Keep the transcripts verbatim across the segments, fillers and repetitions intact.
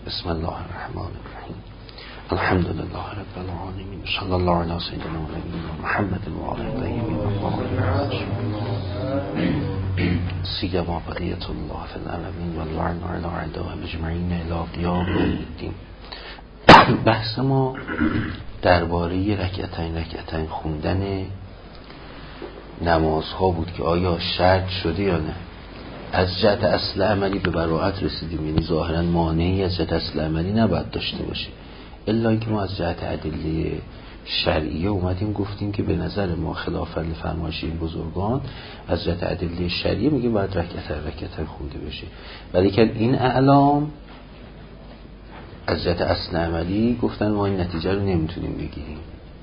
بسم الله الرحمن الرحیم. الحمد لله رب العالمین. صلی الله علی سیدنا و نبینا محمد و آله الطیبین الطاهرین. سیما بقیة الله فی العالمین و اللعن علی اعدائهم اجمعین الی قیام الدین. بحث ما درباره رکعتین رکعتین خوندن نمازها بود که آیا شرط شده یا نه. از جهت اصل عملی به براءت رسیدیم، یعنی ظاهرا مانعی از جهت اصل عملی نباید داشته باشه، الا اینکه ما از جهت ادله شرعیه اومدیم گفتیم که به نظر ما خلافاً لفرمایش این بزرگان از جهت ادله شرعیه میگیم باید رکعتین رکعتین خونده بشه، ولی که این اعلام از جهت اصل عملی گفتن ما این نتیجه رو نمیتونیم بگیریم،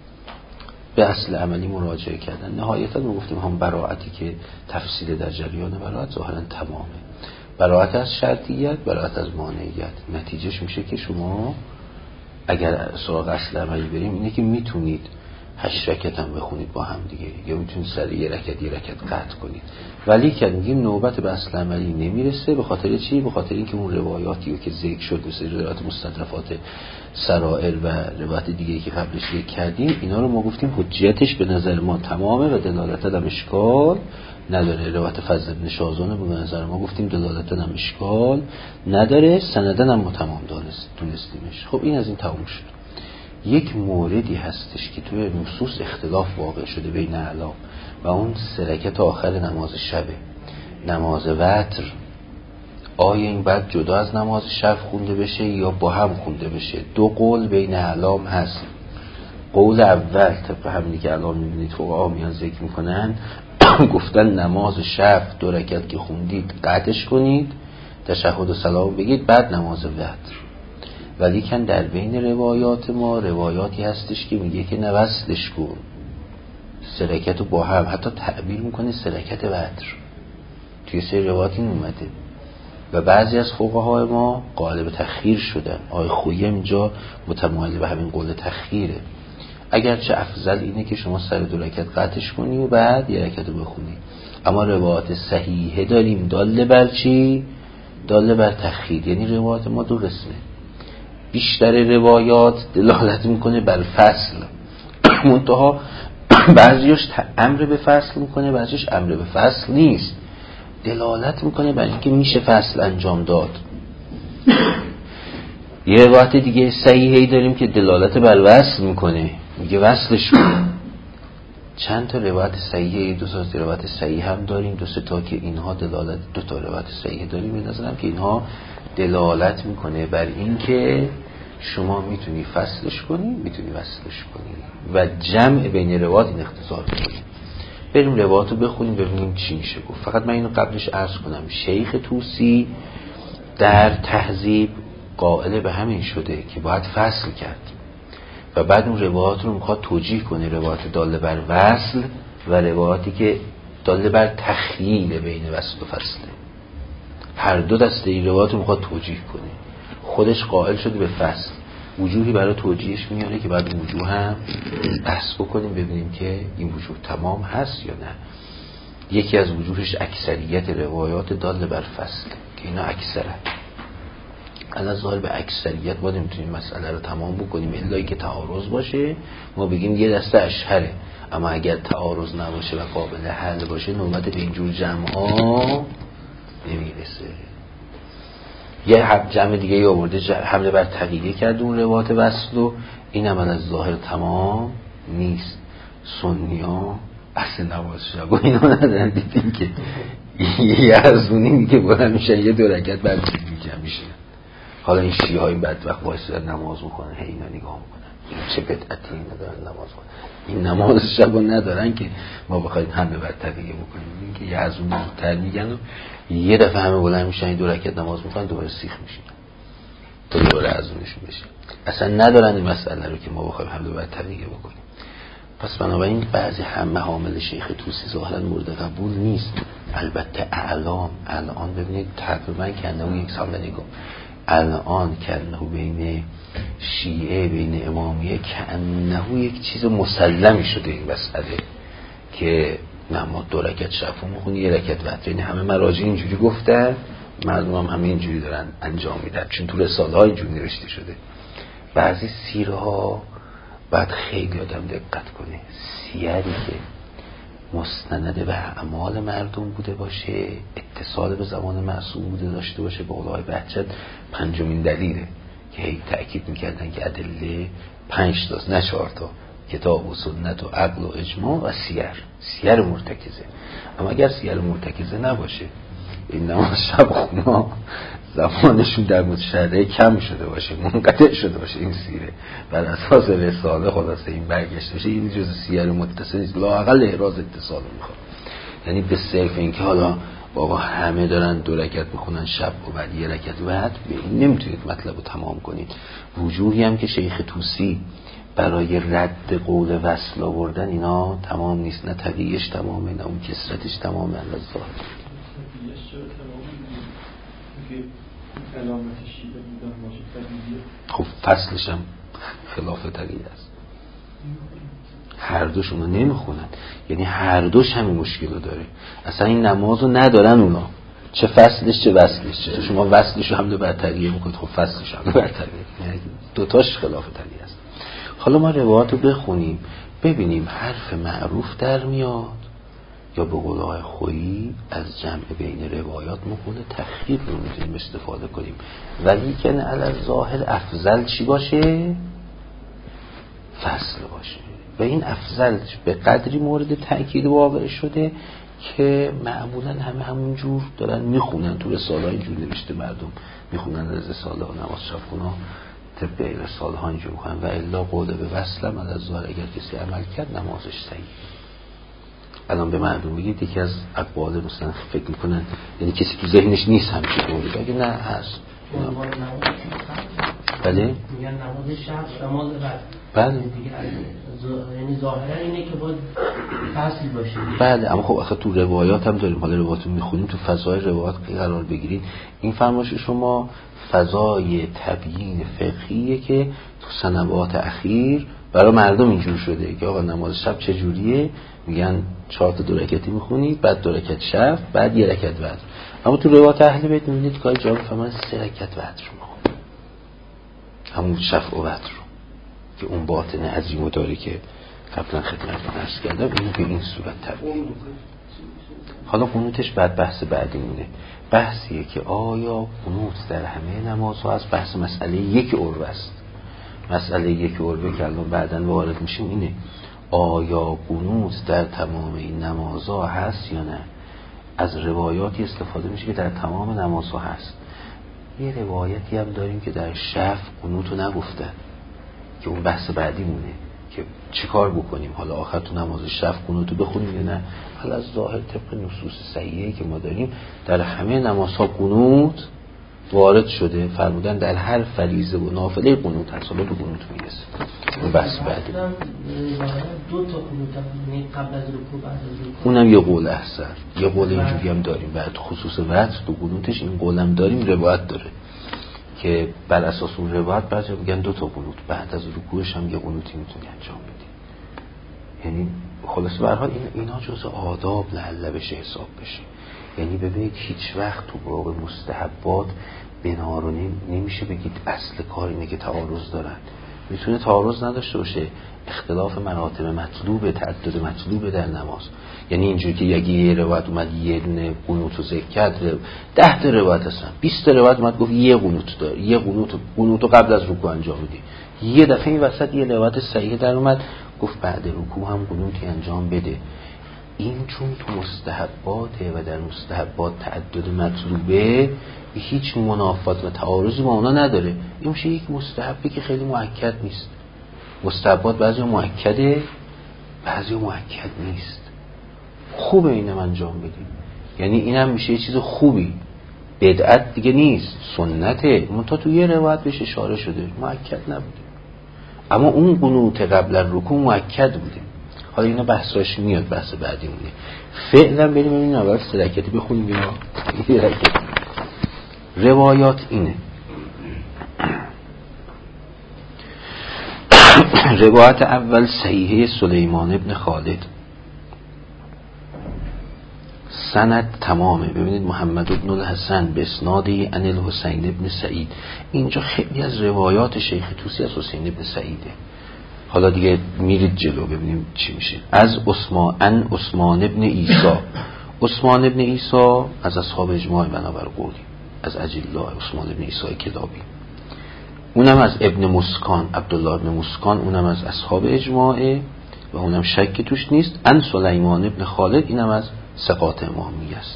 به اصل عملی مراجعه کردن. نهایتا ما گفتیم هم براعتی که تفصیل در جریان براعت ظاهرا تمامه، براعت از شرطیت، براعت از مانعیت. نتیجهش میشه که شما اگر سراغ اصل عملی بریم اینه که میتونید هشت رکعت هم بخونید با هم دیگه، یا میتونید سر یه رکعت یه رکعت قطع کنید، ولی که میگیم نوبت به اصل عملی نمیرسه. به خاطر چی؟ به خاطر اینکه اون روایاتی که ذکر شد، مثل روایات مستدرفات سرائر و روایت دیگه‌ای که قبلش ذکر کردیم، اینا رو ما گفتیم حجیتش به نظر ما تمامه و دلالت هم اشکال نداره. روایت فضل بن شازان به نظر ما گفتیم دلالت هم اشکال نداره، سندن هم ما تمام دونستیمش. خب این از این تموم شد. یک موردی هستش که توی نصوص اختلاف واقع شده بین اعلام و اون سه رکعت آخر نماز شبه، نماز وتر. آیا این بعد جدا از نماز شب خونده بشه یا با هم خونده بشه؟ دو قول بین اعلام هست. قول اول طبق همینی که الان میبینید فقها میان ذکر میکنن گفتن نماز شب دو رکعت که خوندید قطعش کنید، تشهد و سلام بگید، بعد نماز وتر. ولی کن در بین روایات ما روایاتی هستش که میگه که نه وصلش کن، سه رکعت رو با هم، حتی تعبیر میکنه سه رکعت وتر. توی سه روایات این اومده و بعضی از فقهای ما قائل به تخییر شدن. آقای خویی اینجا متمایل به همین قول تخییره، اگرچه افضل اینه که شما سر دو رکعت قطعش کنی و بعد یه رکعت رو بخونی، اما روایات صحیحه داریم داله بر چی؟ داله بر تخییر. یعنی روایات ما دو قسمه، بیشتر روایات دلالت میکنه بر فصل، منتها بعضیش امر به فصل میکنه، بعضیش امر به فصل نیست، دلالت میکنه بر اینکه میشه فصل انجام داد. یه روایت دیگه صحیحی داریم که دلالت بر وصل میکنه، میگه وصلش کن. چند تا روایت صحیحه، دو تا روایت صحیح هم داریم، دو سه تا که اینها دلالت، دو تا روایت صحیح داریم به نظرم که اینها دلالت میکنه بر اینکه شما میتونی فصلش کنی، میتونی وصلش کنی و جمع بین روایات این اختصار کنی. بریم روایات رو بخونیم ببینیم چی میشه گفت. فقط من اینو قبلش عرض کنم، شیخ طوسی در تهذیب قائل به همین شده که باید فصل کرد و بعد اون روایات رو میخواد توجیه کنه، روایات داله بر وصل و روایاتی که داله بر تخییل بین وصل و فصله. هر دو دسته این روایات رو میخواد توجیه کنه. خودش قائل شده به فصل، وجوهی برای توجیهش میاره که بعد این وجوه هم بحث بکنیم ببینیم که این وجوه تمام هست یا نه. یکی از وجوهش اکثریت روایات داله بر فصل که اینا اکثره. الان ظاهر به اکثریت ما نمیتونیم مسئله رو تمام بکنیم الا که تعارض باشه، ما بگیم یه دسته اشهره، اما اگر تعارض نباشه و قابل حل باشه نوبت به اینجور جمع‌ها نمیرسه. یه جمع دیگه ای آورده حمله بر تقییده کرد اون روایت وصل و این عمل از ظاهر تمام نیست. سنی‌ها اصل نماز شب و اینا ندارن، دیدیم که یه ارزونی میگه بلند میشن یه دو رکعت بعد میگه میشه. حالا این شیعه های بدبخت واسه نماز میکنن، هی اینا نگاه میکنن این چه بدعتی اینا دارن نماز میکنن، این نماز شب ندارن که ما بخوایم حمله بر تقییده بکنیم. این که یه ارزونی زودتر میگن و یه دفعه همه بلند میشن این دو رکعت نماز میکنن دوباره سیخ میشن تا دوباره ارزونشون بشه. اصلا ندارن این مسئله رو که ما بخوایم حمله بر تقییده بکنیم. پس بنابراین بعضی هم حامل شیخ طوسی ظاهرا مورد قبول نیست. البته اعلام الان ببینید تقریبا کنه یک سال نگاه الان کنه بین شیعه بین امامیه کنه یک چیز مسلمی شده این مسئله که نه ما دو رکعت شب میخونی یه رکعت وتر، یعنی همه مراجع اینجوری گفتن مردم هم همه اینجوری دارن انجام میدن، چون تو رساله ها اینجوری نوشته شده. بعضی سیره ها باید خیلی آدم دقت کنه، سیری که مستند به اعمال مردم بوده باشه، اتصال به زمان معصوم بوده داشته باشه. به قول بهجت پنجمین دلیله که هی تأکید میکردن که ادله پنج تاست نه چهار تا، کتاب و سنت و عقل و اجماع و سیر، سیر مرتکزه. اما اگر سیر مرتکزه نباشه، این نماز شب خونا زمانشون در متشرعه کم شده باشه، منقطع شده باشه، این سیره بر اساس رساله خلاصه این برگشته باشه، این جز سیر متصل نیست، لااقل احراز اتصال میخواد. یعنی به صرف اینکه حالا بابا همه دارن دو رکعت میخونن شب و بعد یه رکعت بعد، به این نمیتونید مطلب رو تمام کنید. وجوهی هم که شیخ طوسی برای رد قول وصل آوردن اینا تمام نیست، نه طبیعیش تمامه نه اون کسرتش تمامه. الله ظاهر خب فصلش هم خلاف طبیعی است، هر دوشون رو نمیخونن، یعنی هر دوش همین مشکل رو داره، اصلا این نماز رو ندارن اونا، چه فصلش چه وصلش. چه شما وصلش رو حمله بر طریقه میکنید، خب فصلش حمله بر طریقه، دوتاش خلاف طریقه است. حالا ما روایات رو بخونیم ببینیم حرف معروف در میاد یا به قول آقای خویی از جمع بین روایات مقول تخییر رو میتونیم استفاده کنیم، ولی که علی ظاهر افضل چی باشه؟ فصل باشه. و این افضل به قدری مورد تأکید واقع شده که معمولا همه همون جور دارن میخونن، تو رساله ها اینجور نوشته مردم میخونن از رساله ها نماز شب خونا طبق رساله ها اینجور میخونن. و الا قول به وصلم علی ظاهر اگر کسی عمل کرد نمازش صحیح. الان به مردم بگید یکی از اقوال مثلا فکر میکنن، یعنی کسی تو ذهنش نیست همچین قولی، بگید نه هست. بله میگن نماز شب نماز بعد. بله یعنی ظاهرا اینه که باید فصل باشه. بله اما خب آخه تو روایات هم داریم، حالا روایات رو میخونیم تو فضای روایات قرار بگیرید. این فرمایش شما فضای تبیین فقهیه که تو سنوات اخیر برای مردم اینجور شده که آقا نماز شب چجوریه، میگن چهار تا دو رکعتی میخونید، بعد دو رکعت شب، بعد یه رکعت وتر. اما تو روایات اهل بیت میبینید که جا بفهمن سه رکعت وتر رو میخونن، همون شفع و وتر رو که اون باطن عظیم و داره که قبلا خدمتتون عرض کردم، اینو به این صورت تبیین. حالا قنوتش بعد بحث بعدی مونه، بحثیه که آیا قنوت در همه نمازها از بحث مسئله یک عربه است. مسئله یک عربه که الان بعداً وارد میشیم اینه آیا قنوت در تمام این نمازها هست یا نه. از روایاتی استفاده میشه که در تمام نمازها هست. یه روایتی هم داریم که در شفع قنوت رو نگفتن که اون بحث بعدی مونه که چیکار بکنیم، حالا آخر تو نماز شفع قنوت رو بخونیم یا نه. حالا از ظاهر طبق نصوص صحیحی که ما داریم در همه نمازها قنوت وارد شده، فرمودن در هر فریضه و نافله قنوت هست. حالا تو قنوت میرسه اون بحث بعدی. دو تا قنوت قبل از رکوع بعد از رکوع، اونم یه قول احسن، یه قول اینجوری هم داریم. بعد خصوص وقت تو قنوتش این قولم داریم، روایت داره که بر اساس اون روایت بعضی میگن دو تا قنوت بعد از رکوعش هم یه قنوتی میتونی انجام بدی. یعنی خلاص به هر حال این اینا جزء آداب لعل بشه حساب بشه. یعنی ببینید هیچ وقت تو باب مستحبات بنا رو نمیشه بگید اصل کار اینه که تعارض دارن. میتونه تعارض نداشته باشه، اختلاف مراتب مطلوب، تعدد مطلوب در نماز. یعنی اینجوری که یکی یه روایت اومد یه دونه قنوت رو ذکر کرد، ده تا روایت هستن، بیست تا روایت اومد گفت یه قنوت داره، یه قنوت قنوت رو قبل از رکوع انجام میدی. یه دفعه این وسط یه روایت صحیح در اومد گفت بعد رکوع هم قنوتی انجام بده. این چون تو مستحباته و در مستحبات تعدد مطلوبه، هیچ منافات و تعارضی با اونا نداره. این میشه یک مستحبی که خیلی مؤکد نیست. مستحبات بعضی مؤکده بعضی مؤکد نیست. خوبه اینم انجام بدیم، یعنی اینم میشه یه چیز خوبی، بدعت دیگه نیست، سنته. منتها تو یه روایت بهش اشاره شده مؤکد نبوده، اما اون قنوت قبل الرکوع مؤکد بوده. حالا اینا بحثاش میاد، بحث بعدی مونه. فعلا بریم این اول سه رکعتی بخونیم اینا. روایات اینه. روایت اول صحیحه سلیمان ابن خالد سند تمامه. ببینید محمد بن الحسن به اسنادی عن الحسین بن سعید، اینجا خیلی از روایات شیخ طوسی از حسین بن سعیده. حالا دیگه میرید جلو ببینیم چی میشه. از عثمان ان عثمان بن عیسی، عثمان بن عیسی از اصحاب اجماع بنابر قولی از اجلا عثمان بن عیسی کلابی، اونم از ابن مسکان عبدالله ابن مسکان، اونم از اصحاب اجماعه و اونم شک توش نیست. ان سلیمان ابن خالد، اینم از ثقات امامی است.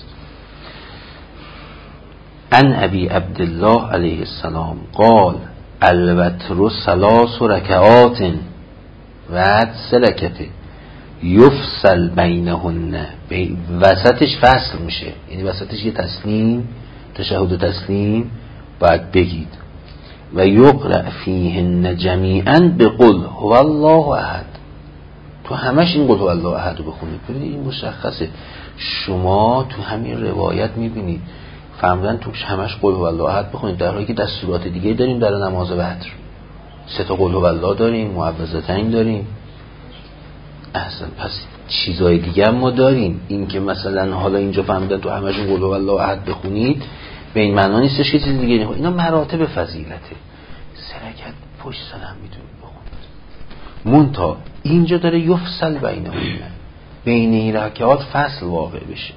ان ابی عبدالله علیه السلام قال الوتر ثلاث رکعات و سه رکعته یفصل بینهن، وسطش فصل میشه، یعنی وسطش یه تسلیم، تشهد و تسلیم باید بگید. و یقرأ فیهن جمیعا بقل هو الله احد، تو همش این قل هو الله احد رو بخونید. ببینید این مشخصه، شما تو همین روایت میبینید فهمیدن توش همش قل هو الله احد بخونید، در حالی که دستورات دیگه داریم در نماز وتر، سه تا قل هو الله داریم، معوذتین داریم، اصلا پس چیزای دیگه ما داریم. این که مثلا حالا اینجا فهمیدن تو همشون قل هو الله احد بخونید به این معنا نیستش که چیز دیگه نخونید. اینا مراتب فضیلته، سه رکعت پشت سر هم میتونید بخونید. منتها اینجا داره یفصل بینهن، بین این رکعات فصل واقع بشه.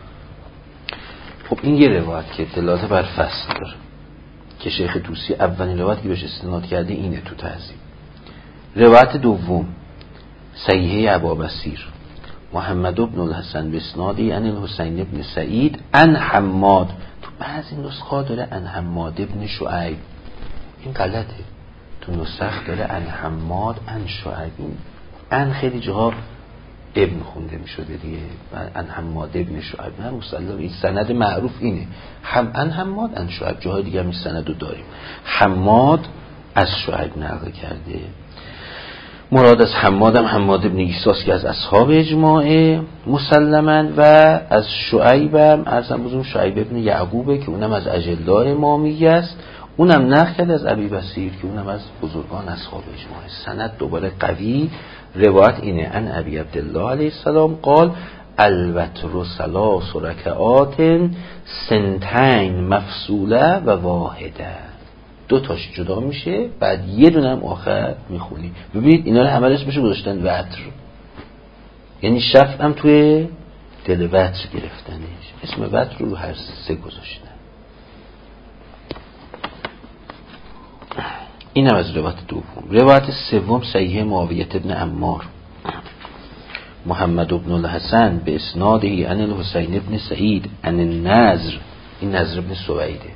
خب این یه روایت که اطلاعات بر فصل داره که شیخ طوسی اولین روایت که بهش استناد کرده اینه تو تهذیب. روایت دوم صحیحه ابابصیر محمد بن الحسن به اسنادی عن الحسین بن سعید عن حماد، تو بعضی نسخه داره عن حماد بن شعیب، این غلطه، تو نسخ داره عن حماد عن شعیب، این عن خیلی جاها ابن خونده می شده دیگه، عن حماد ابن شعیب، نه مسلم این سند معروف اینه، هم عن حماد عن شعیب، جاهای دیگه هم این سند رو داریم، حماد از شعیب نقل کرده. مراد از حماد هم حماد ابن عیسی که از اصحاب اجماعه مسلماً، و از شعیب هم ارزم بزرگ شعیب ابن یعقوبه که اونم از اجلاء امامی است، اونم نقل کرده از ابی بصیر که اونم از بزرگان اصحاب اجماعه. سند دوباره قوی. روایت اینه ان ابی عبدالله علیه السلام قال الوتر ثلاث رکعات سنتین مفصوله و واحده، دو تاش جدا میشه بعد یه دونه هم آخر میخونی. ببینید اینا رو همه اسمشو گذاشتن وتر، یعنی شفع هم توی دل وتر گرفتنش، اسم وتر رو هر سه گذاشتن. این هم از روایت دوم. روایت سوم صحیح معاویه ابن عمار محمد بن الحسن به اسنادی عن الحسین ابن سعید عن النضر، این نضر ابن سویده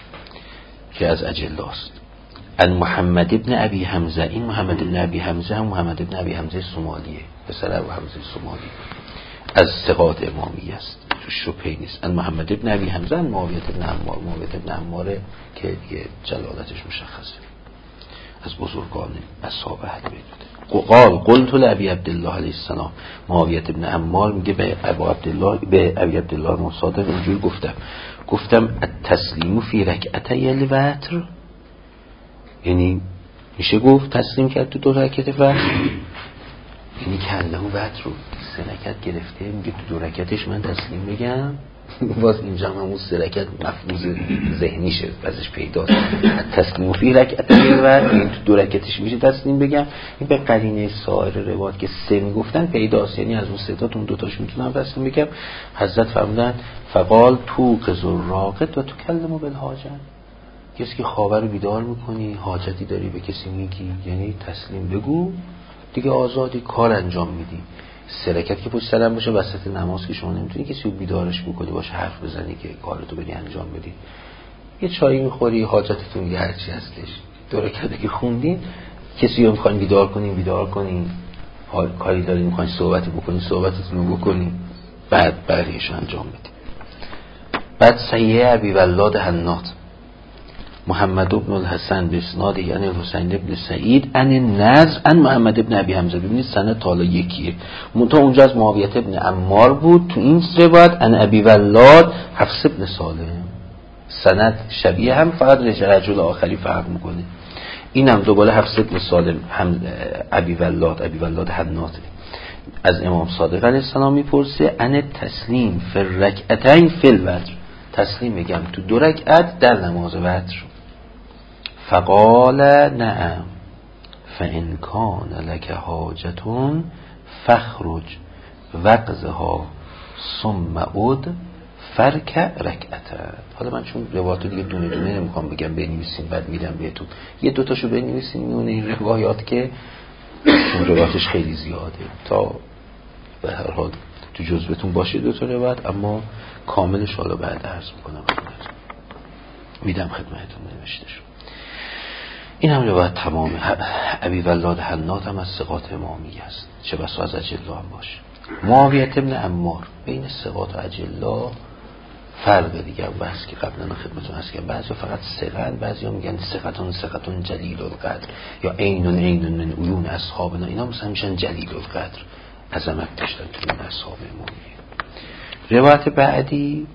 که از اجلاست، عن محمد ابن ابی حمزه، این محمد ابن ابی حمزه هم محمد ابن ابی حمزه سومالیه، پسر ابو حمزه سومالی، از ثقات امامی است، تو شبهه نیست. عن محمد ابن ابی حمزه عن معاویه ابن عمار، معاویه ابن عمار که دیگه جلالتش مشخصه، از بزرگان اصحاب اهل بیت. قال قلت لابی عبدالله علیه السلام، معاویه ابن عمار میگه به ابو عبدالله به ابی عبدالله مصادق اینجوری گفتم گفتم التسلیم فی رکعتي الوتر، یعنی میشه گفت تسلیم کرد تو دو رکعت وتر، یعنی کله و وتر رو سه رکعت گرفته، میگه تو دو رکعتش من تسلیم بگم. باز اینجا هم همون سه رکعت مفروض ذهنی شد ازش پیداست، تسلیم فی رکعتي الوتر، این تو دو رکعتش میشه تسلیم بگم. این به قرینه سایر روایات که سه میگفتن پیداست، یعنی از اون سه تا اون دو تاش میتونم تسلیم بگم. حضرت فرمودن فقال تو قزر راقد و تو کلمو بالحاجت، کسی که خوابه رو بیدار میکنی، حاجتی داری به کسی میگی، یعنی تسلیم بگو دیگه، آزادی کار انجام میدی. سه رکعت که پشت سرم باشه وسط نماز که شما نمیتونی کسی رو بیدارش بکنی باشه حرف بزنی که کارتو بگی انجام بدی. یه چایی میخوری، حاجتتون یه هرچی هستش، دو رکعتی که خوندین کسی رو میخواین بیدار کنین بیدار کنین، کاری دارین میخواین صحبتی بکنین صحبتتون رو بکنین، بعد بقیه‌شو انجام بدی. بعد صحیح ابی ولاد حنات محمد بن الحسن به اسناد یعنی حسین بن سعید عن النضر عن محمد بن ابی حمزه. ببینید سند تالا یکیه، منتها اونجا از معاویه بن عمار بود، تو این روایت عن ابی ولاد حفص بن سالم، سند شبیه هم، فقط رجل آخری فرق میکنه. اینم دوباره حفص بن سالم هم ابی ولاد ابی ولاد حناته. از امام صادق علیه السلام میپرسه ان تسلیم فی الرکعتین فی الوتر، تسلیم میگم تو دو رکعت در نماز وتر. فقال نعم فان کان لک حاجتون فخرج وقضها ثم عد فرکع رکعتن. حالا من چون روایات دیگه دونه دونه نمیخوام بگم بنویسین بعد میدم بهتون، یه دوتاشو بنویسین میونه این روایات که چون روایاتش خیلی زیاده تا به هر حال تو جزوتون باشه دوتا روایت، اما کاملش حالا بعد عرض میکنم میدم خدمتتون نوشته شد. این هم روایت تمامه. ابی ولاد حناد هم از ثقات امامی است، چه بسا از اجلا هم باشه. معاویه ابن عمار بین ثقات و اجلا فرق دیگه بحث که قبلا خدمتتون هست که بعضی فقط ثقن، بعضی میگن ثقتون ثقتون جلیل القدر یا عینون عینون من عیون اصحابنا، اینا مثلا میشن جلیل القدر، عظمت داشتن تو این اصحاب امامیه. روایت بعدی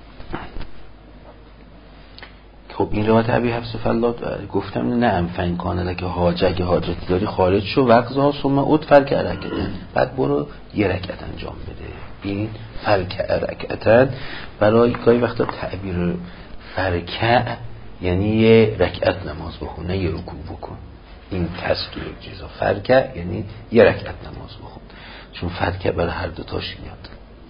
خب این روایت ابی حفص فلاد گفتم نه فین کانه لکه حاجه، اگه حاجتی داری خارج شو وقضا ثم عد فرکع رکعتن، بعد برو یه رکعت انجام بده. این فرکع رکعتن برای گاهی وقتا تعبیر فرکع یعنی یه رکعت نماز بخون نه یه رکوع بکن، این تسکیه چیزا. فرکع یعنی یه رکعت نماز بخون، چون فرکع برای هر دوتاش میاد.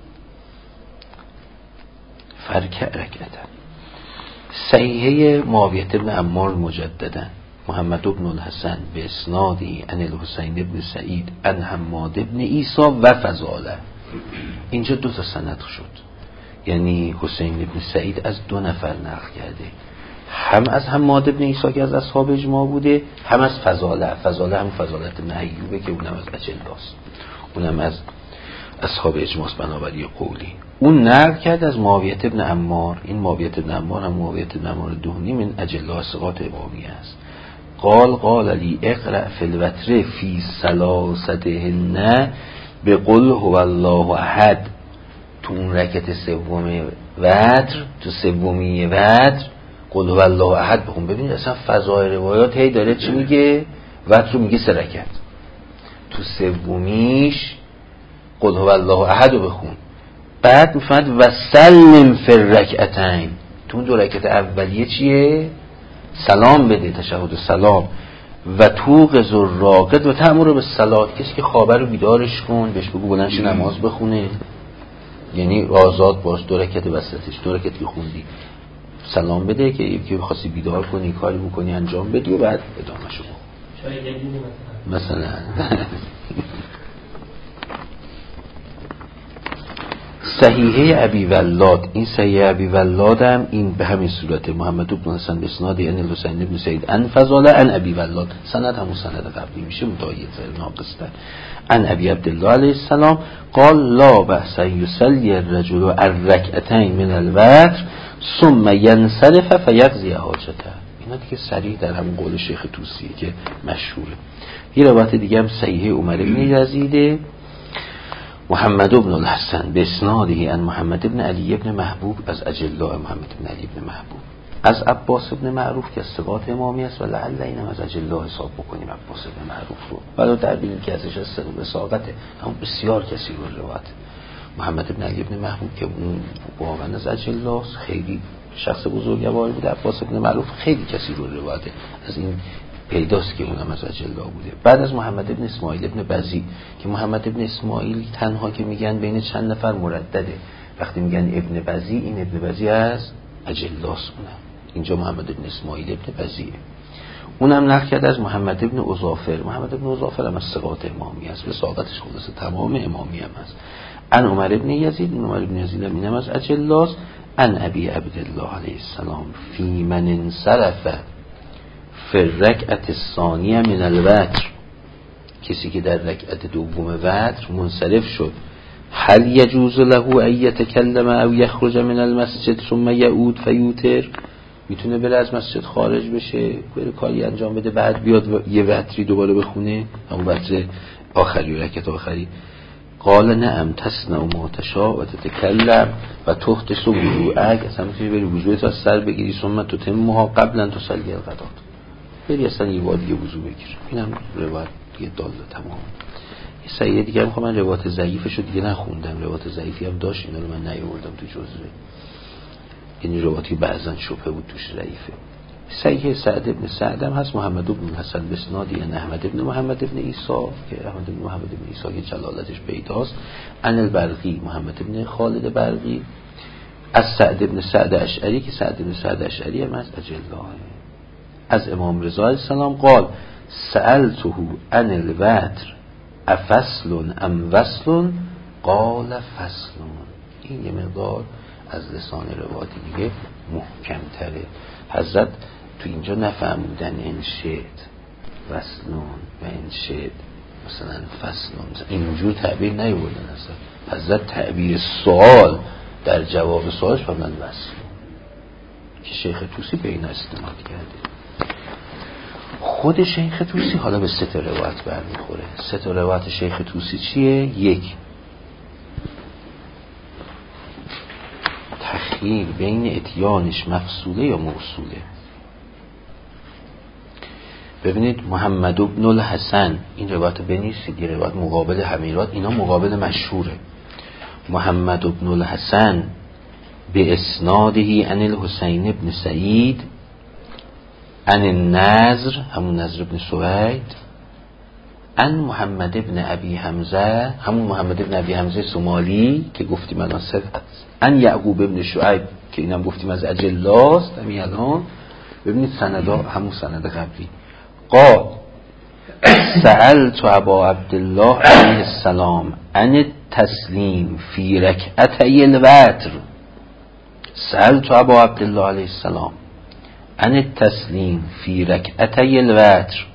فرکع رکعتن. صحیحه معاویه ابن عمار مجددا محمد ابن الحسن به اسنادی ان الحسین ابن سعید ان حماد ابن عیسی و فضاله. اینجا دو تا سند شد، یعنی حسین ابن سعید از دو نفر نقل کرده، هم از حماد ابن عیسی که از اصحاب اجماع بوده، هم از فضاله. فضاله هم فضالت ابن ایوبه که اونم از اجلاست، اونم از اصحاب اجماع بنابری قولی. اون نقل کرد از معاویه ابن عمار. این معاویه ابن عمار هم معاویه ابن عمار دهنی من اجلا ثقات امامی است. قال قال لی اقرأ فی الوتر فی ثلاثتهن بقل هو الله احد. تو اون رکعت سوم وتر، تو سومی وتر قل هو الله احد بخون. ببینید اصلا فضای روایات هی داره چی میگه؟ وتر رو میگه سه رکعت، تو سومیش قل هو الله احد رو بخون. بعد میفهمد و سلم فی الرکعتین، تو اون دو رکعت اولیه چیه؟ سلام بده، تشهد و سلام. و توقظ الراقد و تأمر بالصلاة، کسی که خوابه رو بیدارش کن، بهش بگو بلندش نماز بخونه، یعنی آزاد باش. دو رکعت وسطش، دو رکعت که خوندی سلام بده که یکی بخواستی بیدار کنی کاری بکنی انجام بدی و بعد ادامهشو بکن. شاید یه مثلا مثلا صحیحه ابی ولاد. این صحیحه ابی ولاد هم این به همین صورته محمد ابن حسن به اسناد ان الحسین ابن سعید ان فضاله ان ابی ولاد، سند همون سند قبلی میشه متعید ناقصتر. ان ابی عبدالله علیه السلام قال لا بأس یصلی الرجل الرکعتین من الوتر ثم ینصرف فیقضی حاجته. اینا دیگه صریح در همون قول شیخ طوسیه که مشهوره. یه روایت دیگه هم صحیحه عمر بن یزید محمد ابن الحسن به اسناده ان محمد ابن علی ابن محبوب از اجلاء محمد ابن علی ابن محبوب از عباس ابن معروف که از ثقات امامی است و لعل اینم از اجلاء حساب بکنیم عباس ابن معروف رو، ولی در بین که ازش از سر و ساقته، اما بسیار کسی رو روایت محمد ابن علی ابن محبوب که اون واقعا از اجلاء خیلی شخص بزرگواری بود. عباس ابن معروف خیلی کسی رو روایت از این پیداست که اونم از اجلا بوده. بعد از محمد ابن اسماعیل ابن بزی که محمد ابن اسماعیل تنها که میگن بین چند نفر مردده، وقتی میگن ابن بزی این ابن بزی از اجلاست. اونم اینجا محمد ابن اسماعیل ابن بزیه. اونم نقل کرده از محمد ابن عزافر. محمد ابن عزافر هم از ثقات امامی است، به ساقتش خلاصه تمام امامی هم است. ان عمر ابن یزید، عمر ابن یزید هم اینم از اجلاست. ان ابی عبدالله علیه السلام فی من انصرف فی الرکعت الثانیه من الوتر، کسی که در رکعت دوم وتر منصرف شد، هل یجوز له ان یتکلم او یخرج من المسجد ثم یعود فیوتر، میتونه بره از مسجد خارج بشه بره کاری انجام بده بعد بیاد یه وتری دوباره بخونه، همون وتر آخری رکعت آخری. قال نعم تصنع ما تشاء و تتکلم و تختص وضوءک، اصلا میتونی بری وضوءت از سر بگیری ثم تتمها قبلا تصلی الغدات، بری اصلا یه بار دیگه وضو بگیر. اینم روایت دیگه داله تمام. یه صحیح دیگه میخوام، من روایت ضعیفشو دیگه نخوندم، روایت ضعیفی هم داشت، اینا رو من نیاوردم تو جزوه، یعنی روایتی بعضن شبهه بود توش ضعیفه. صحیح سعد ابن سعد هم هست، محمد ابن حسن بسنادی یعنی احمد ابن محمد ابن عیسی که احمد ابن محمد ابن عیسی که جلالتش پیداست، عن البرقی محمد ابن خالد برقی از سعد ابن سعد اشعری که سعد ابن سعد اشعری هم از اجلاه، از امام رضا علیه السلام قال سألته عن الوتر افصل ام وصل قال فصل. این یه مقدار از لسان روایت دیگه محکم تره. حضرت تو اینجا نفهمودن انشد وصلون و انشد مثلا فصلون، اینجور تعبیر نیوردن اصلا. حضرت تعبیر سوال در جواب سوالش فرمودن وصلون که شیخ طوسی به این استناد کرده. خود شیخ طوسی حالا به سه تا روایت برمیخوره. سه تا روایت شیخ طوسی چیه؟ یک، تخییر بین اتیانش مفصوله یا موصوله. ببینید محمد ابن الحسن، این روایت بنویسید، یه روایت مقابل همیرات، اینا مقابل مشهوره. محمد ابن الحسن به اسنادهی عن الحسین ابن سعید عن النضر همون نضر ابن سوید عن محمد ابن ابی حمزه همون محمد ابن ابی حمزه سومالی که گفتیم الان صفت، عن یعقوب ابن شعیب که اینم گفتیم از اجلاست همین الان. ببینید سندا همون سند قبلی. قال سألت ابا عبدالله علیه السلام عن التسلیم فی رکعتي الوتر. سألت ابا عبدالله علیه السلام عن التسلیم فی رکعتي الوتر.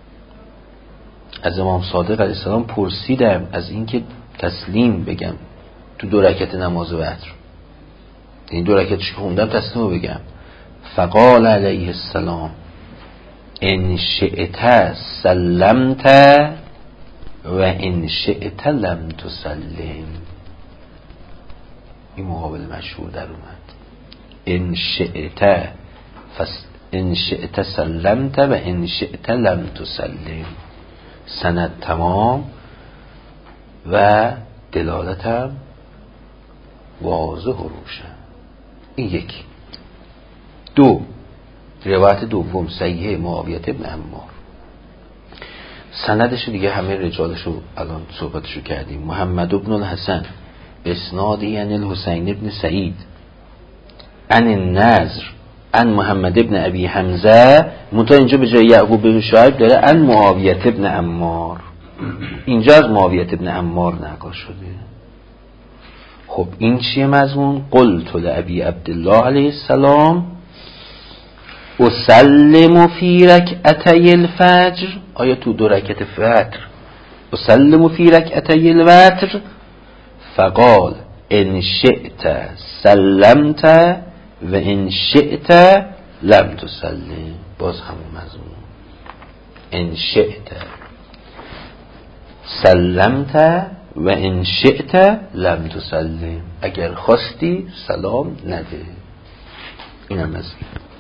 از امام صادق علیه السلام پرسیدم از اینکه تسلیم بگم تو دو رکعت نماز وتر، این دو رکعتش که خوندم تسلیم رو بگم. فقال علیه السلام ان شئت سلمت و ان شئت لم تسلم. این مقابل مشهور در اومد، ان شئت فس ان شئت سلمت و ان شئت لم تسلم. سند تمام و دلالتم واضح و روشن. این یک. دو، روایت دوم صحیح معاویه ابن عمار، سندش دیگه همه رجالشو الان صحبتشو کردیم. محمد ابن الحسن اسنادی عن الحسین ابن سعید عن النضر عن محمد ابن ابی حمزه، منتها اینجا به جای یعقوب بن شعیب داره عن معاویه ابن عمار، اینجا از معاویه ابن عمار نقل شده. خب این چیه مضمون؟ قلت لابی عبدالله علیه السلام اسلم فی رکعتي الفجر. آیا تو دو رکعت فجر اسلم فی رکعتي الوتر؟ فقال ان شئت سلمت و ان شئت لم تسلم. باز همون مضمون، ان شئت سلمت و ان شئت لم تسلم، اگر خواستی سلام نده. اینم از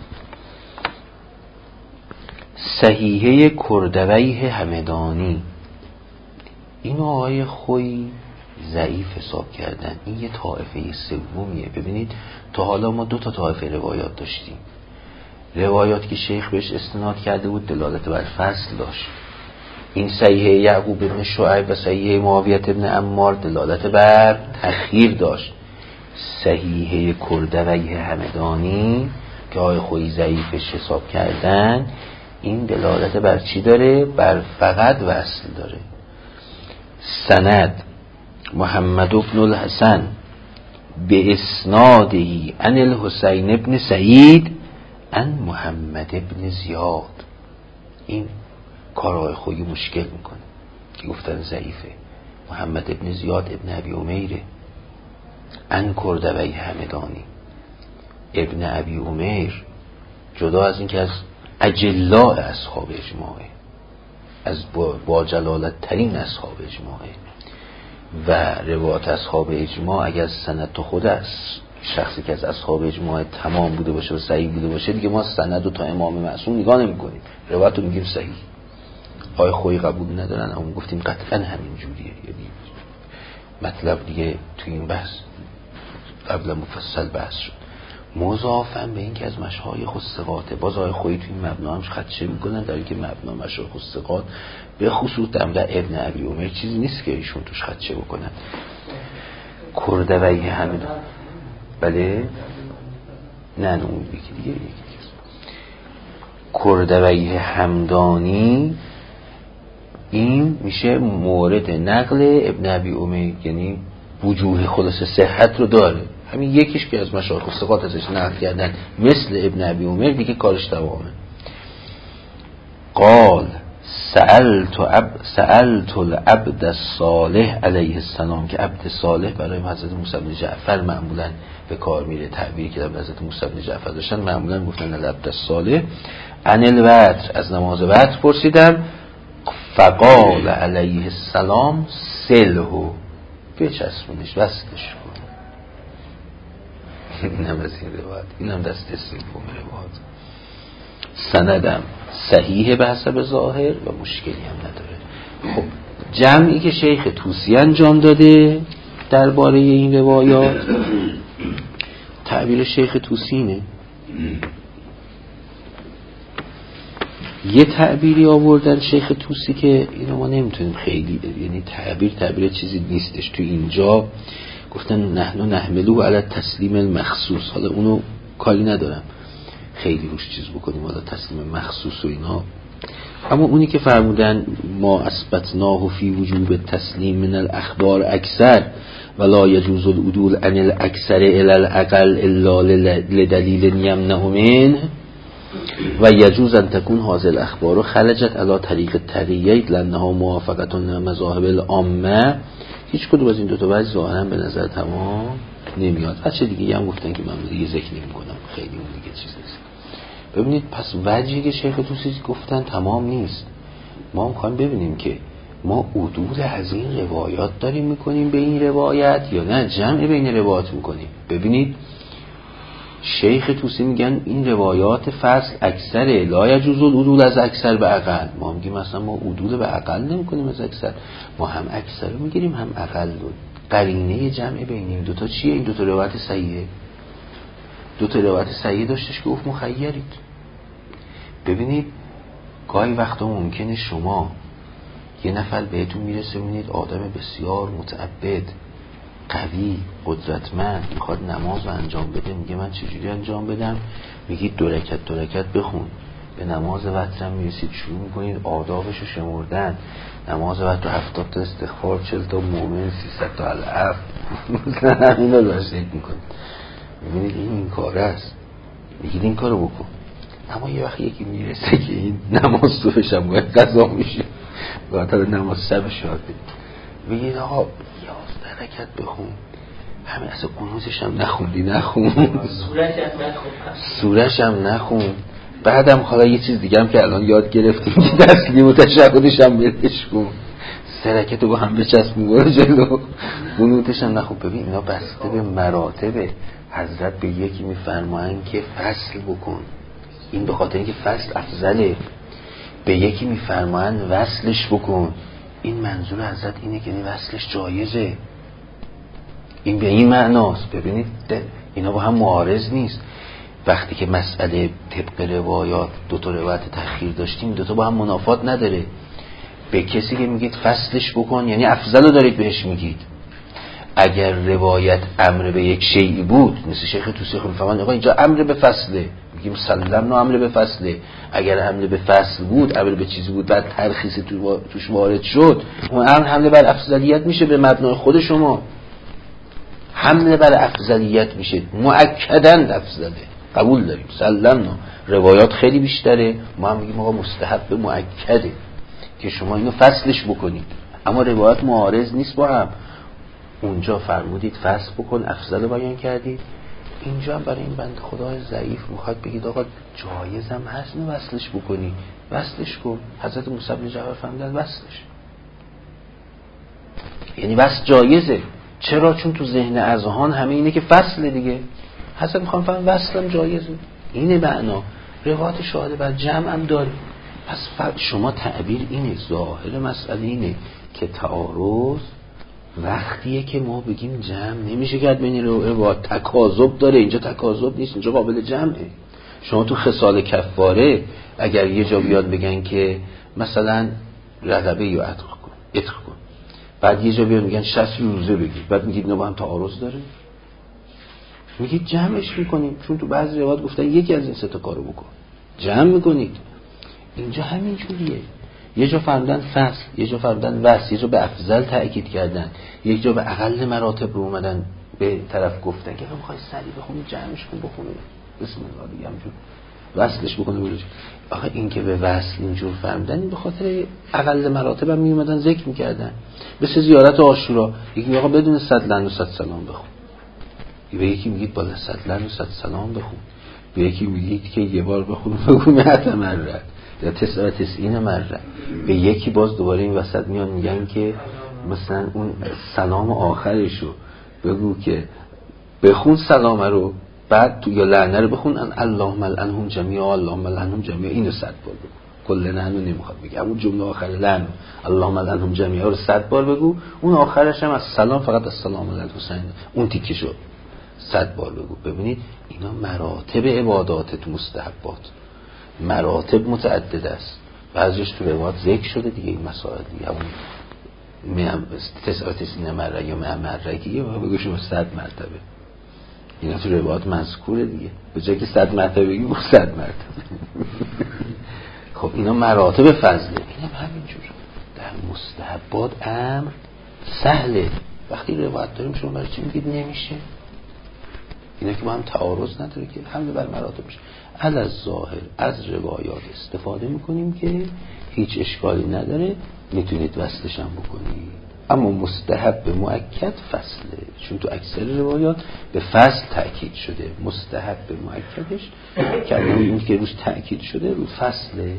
صحیحه کردویه همدانی. این آقای خویی ضعیف حساب کردن، این یه طایفه سومیه. ببینید تا حالا ما دو تا طایفه روایات داشتیم، روایات که شیخ بهش استناد کرده بود دلالت بر فصل داشت. این صحیحه یعقوب بن شعیب و صحیحه معاویه ابن عمار دلالت بر تأخیر داشت. صحیحه کردویه همدانی که آقای خویی ضعیفش حساب کردن، این دلالت بر چی داره؟ بر فقط وصل داره. سند محمد ابن الحسن به اسنادهی عن الحسین ابن سعید عن محمد ابن زیاد. این کارهای خویی مشکل میکنه که گفتن ضعیفه. محمد ابن زیاد ابن ابی امیره عن کردوی همدانی. ابن ابی امیر جدا از این که از اجلاء اصحاب اجماعه، از با جلالت ترین اصحاب اجماعه و روایت اصحاب اجماع اگر سند تو خود است شخصی که از اصحاب اجماع تمام بوده باشه و صحیح بوده باشه، دیگه ما سند رو تا امام معصوم نگاه نمی کنیم، روایت رو میگیم صحیح. آقای خویی قبول ندارن، اما گفتیم قطعا همین جوریه. یعنی مطلب دیگه تو این بحث قبلا مفصل بحث شد. مضافاً به این که از مشایخ الثقات، باز آقای خویی تو این مبنا هم خدشه میکنن، در این که مبنا مشایخ الثقات به خصوص در ابن ابی عمر چیزی نیست که ایشون توش خدشه بکنن. کردوی همین بله نه نه اون یکی دیگه یکی کردوی همدانی این میشه مورد نقل ابن ابی عمر، یعنی وجوه خلاص صحت رو داره. همین یکیش که از مشایخ الثقات ازش نقل کردن مثل ابن ابی عمر دیگه کارش تمامه. قال سألت عب سألت العبد الصالح علیه السلام، که عبد صالح برای حضرت موسی بن جعفر معمولا به کار میره، تعبیری که در حضرت موسی بن جعفر داشتن معمولا گفتن العبد الصالح. عن الوتر، از نماز وتر پرسیدم. فقال علیه السلام سلهو، بچسبونش وصلش کن. اینم از این روایت، اینم دست سوم روایت. سندم صحیح به حسب ظاهر و مشکلی هم نداره. خب جمعی که شیخ طوسی انجام داده درباره این روایات، تعبیر شیخ طوسی اینه. یه تعبیری آوردن شیخ طوسی که اینو ما نمیتونیم خیلی، یعنی تعبیر تعبیر چیزی نیستش. تو اینجا گفتن نحنو نحملو علی تسلیم المخصوص، حالا اونو کاری ندارم خیلی روش چیز بکنیم، حالا تسلیم مخصوص و اینا. اما اونی که فرمودن ما اثبتناه فی وجوب تسلیم من الاخبار اکثر ولا یجوز العدول عن الاکثر الی الاقل الا لدلیل یمنع منه و یجوز ان تکون هذه الاخبار خرجت علی طریق طریقه لانها موافقه مذاهب العامه. هیچ کدوم از این دو تا وجه ظاهرا به نظر تمام نمیاد. بچه دیگه هم گفتن که من دیگه ذکر نمی‌کنم، خیلی اون دیگه چیز نیست. ببینید پس وجهی که شیخ طوسی گفتن تمام نیست. ما می‌خوایم ببینیم که ما عدول از این روایات داریم می‌کنیم به این روایت یا نه جمع بین روایات می‌کنیم. ببینید شیخ طوسی میگن این روایات فصل اکثره، لا یجوز العدول از اکثر به اقل. ما میگیم مثلا ما عدول به اقل نمی‌کنیم از اکثر، ما هم اکثر رو میگیریم هم اقل رو. قرینه جمع بین این دوتا چیه؟ این دوتا روایت صحیحه. دوتا روایت صحیح داشتش که گفت مخیرید. ببینید گاهی وقتا ممکنه شما یه نفر بهتون میرسه ببینید آدم بسیار متعبد قوی قدرتمند میخواد نماز رو انجام بده، میگه من چجوری انجام بدم؟ میگید دو رکعت دو رکعت بخون. به نماز وتر میرسید شروع میکنید آدابش رو شمردن. نماز وتر هفتاد تا استغفار، چهل تا مومن، سیصد تا العفو، اینو داشتید میکنید. میبینید این این کار است، میگید این کارو بکن. اما یه وقت یکی میرسه که این نماز صبحش هم باید قضا میشه، باید نماز شب شاده، میگید آقا یازده رکعت بخون، همین اصلا قنوتش هم نخوندی نخون، سورش هم نخون، بعدم حالا یه چیز دیگه هم که الان یاد گرفتیم که تسلیم و تشهدش هم بهش کن، سه رکعت رو با هم بچسب میباره جلو، قنوتش هم نخون. ببین اینا بسته به مراتبه. حضرت به یکی میفرمایند که فصل بکن، این به خاطر اینکه فصل افضله. به یکی میفرمایند وصلش بکن، این منظور حضرت اینه که وصلش جایزه. این به این معناست. ببینید اینا با هم معارض نیست. وقتی که مسئله طبق روایات دو تا روایت تأخیر داشتیم، دو تا با هم منافات نداره. به کسی که میگید فصلش بکن یعنی افضل رو دارید بهش میگید. اگر روایت امر به یک شیئی بود مثل شیخ طوسی خب میفهمن آقا اینجا امر به فصله، میگیم سلم نه امر به فصله. اگر امر به فصل بود، امر به چیزی بود بعد ترخیص تو توش وارد شد، اون امر حمله بر افضلیت میشه به مبنای خود شما، حمله بر افضلیت میشه، مؤکداً افضله، قبول داریم سلم نه. روایات خیلی بیشتره، ما هم میگیم آقا مستحب مؤکده که شما اینو فصلش بکنید. اما روایات معارض نیست با هم. اونجا فرمودید فصل بکن، افضل بیان کردید، اینجا هم برای این بند خدای ضعیف میخواد بگید آقا جایزم هست نه وصلش بکنی، وصلش کن. حضرت موسی بن جعفر فرمودن وصلش، یعنی وصل جایزه. چرا؟ چون تو ذهن اذهان همه اینه که فصل دیگه. حضرت میخوام فرمودن وصلم جایزه، اینه معنا. روایت شاهد بر جمع هم داره. پس شما تعبیر اینه، ظاهر مسئله اینه که تعارض وقتیه که ما بگیم جمع نمیشه کرد بین روایات، تکاذب داره، اینجا تکاذب نیست، اینجا قابل جمعه. شما تو خصال کفاره اگر یه جا بیاد بگن که مثلا رقبه یا عتق کن عتق کن، بعد یه جا بیاد میگن شصت روزه بگیر، بعد میگید نه با هم تعارض داره، میگید جمعش میکنیم، چون تو بعضی روایات گفتن یکی از این سه تا کارو بکن، جمع میکنید. اینجا همین جوریه، یه جا فرمودن فصل، یه جا فرمودن وصل، یه جا به افضل تأکید کردن، یک جا به اقل مراتب رو اومدن به طرف گفتن که میخوای سریع بخونی جمعش کن بخونه بسم الله دیگه همجور وصلش بکنه بروش. آخه این که به وصل اینجور فرمودن این به خاطر اقل مراتب هم میومدن ذکر میکردن. مثل زیارت عاشورا، یکی آقا بدون صد لعن و صد سلام بخون، به یکی میگید بالا صد لعن و صد سلام بخون، به یکی میگید که یه بار بخون بگو مئت مره یا تسعه و تسعین مره، به یکی باز دوباره این وسط میان میگن که مثلا اون سلام آخرشو بگو که بخون سلام رو، بعد تو یا لعنه رو بخون ان اللهم لعنهم جمیعا اللهم لعنهم جمیعا، اینو صد بار بگو. کل لعنو نمیخواد بگه، اون جمله آخر لعن اللهم لعنهم جمیعا رو صد بار بگو، اون آخرش هم از سلام فقط السلام علی الحسین اون تیکشو صد بار بگو. ببینید اینا مراتب عبادات تو مستحبات، مراتب متعدد است، بعضیش تو روایات ذکر شده دیگه این مسائل دیگه، همون تسعه و تسعین مره یا مئة مره که بگو شما صد مرتبه، اینا تو روایات مذکوره دیگه، به جای که صد مرتبه بگی بگو صد مرتبه. خب اینا مراتب فضله، اینا همینجور در مستحبات امر سهله. وقتی روایت داریم شما برای چی میگید نمیشه؟ اینا که با هم تعارض نداره که حمل بر مراتب میشه. علی ظاهر از روایات استفاده میکنیم که هیچ اشکالی نداره، میتونید وصلش هم بکنید، اما مستحب مؤکد فصله، چون تو اکثر روایات به فصل تأکید شده، مستحب مؤکدش که این که روش تأکید شده رو فصله،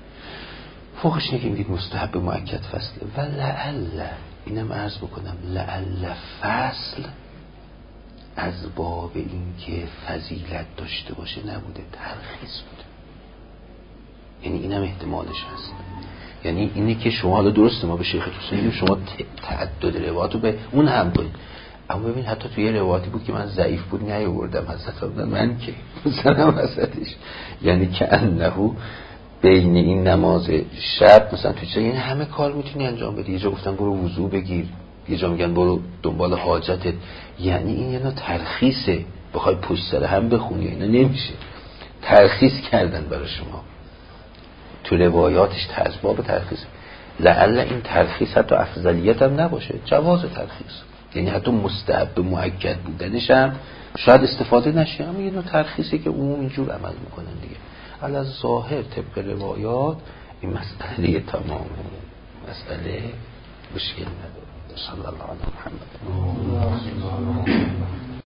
فوقش نگیم میگید مستحب مؤکد فصله. و لعل اینم عرض بکنم لعل فصل از باب این که فضیلت داشته باشه نبوده، ترخیص بوده، یعنی اینم احتمالش هست. یعنی اینه که شما حالا درسته ما به شیخ توسی میگیم شما تعدد روایاتو به اون هم کنید، اما ببین حتی توی روایاتی بود که من ضعیف بود نیاوردم حضرت فرمودن من که مثلا وسطش، یعنی که انه بین این نماز شب مثلا توی چه، یعنی همه کار میتونی انجام بدی، یه جا گفتن برو وضو بگیر، یه جا میگن برو دنبال حاجتت، یعنی این یه نوع ترخیصه، بخوای پشت سر هم بخونی اینا نمیشه، ترخیص کردن برای شما تو روایاتش تزباب ترخیص. لعل این ترخیص حتی افضلیت هم نباشه، جواز ترخیص، یعنی حتی مستحب مؤکد بودنش هم شاید استفاده نشه، اما یه نوع ترخیصی که عموم اینجور عمل میکنن دیگه. علی ظاهر طبق روایات این مسئله تمام مسئله مشکل نداره. صلی الله علیه محمد.